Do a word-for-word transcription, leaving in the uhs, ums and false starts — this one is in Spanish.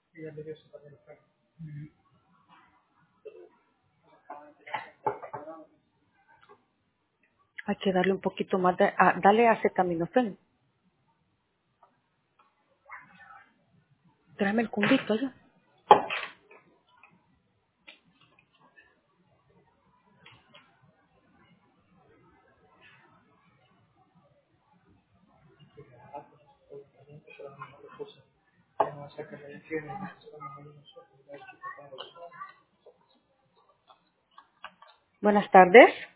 Hay que darle un poquito más de... Ah, dale acetaminofén. Tráeme el cumbito ya. Buenas tardes.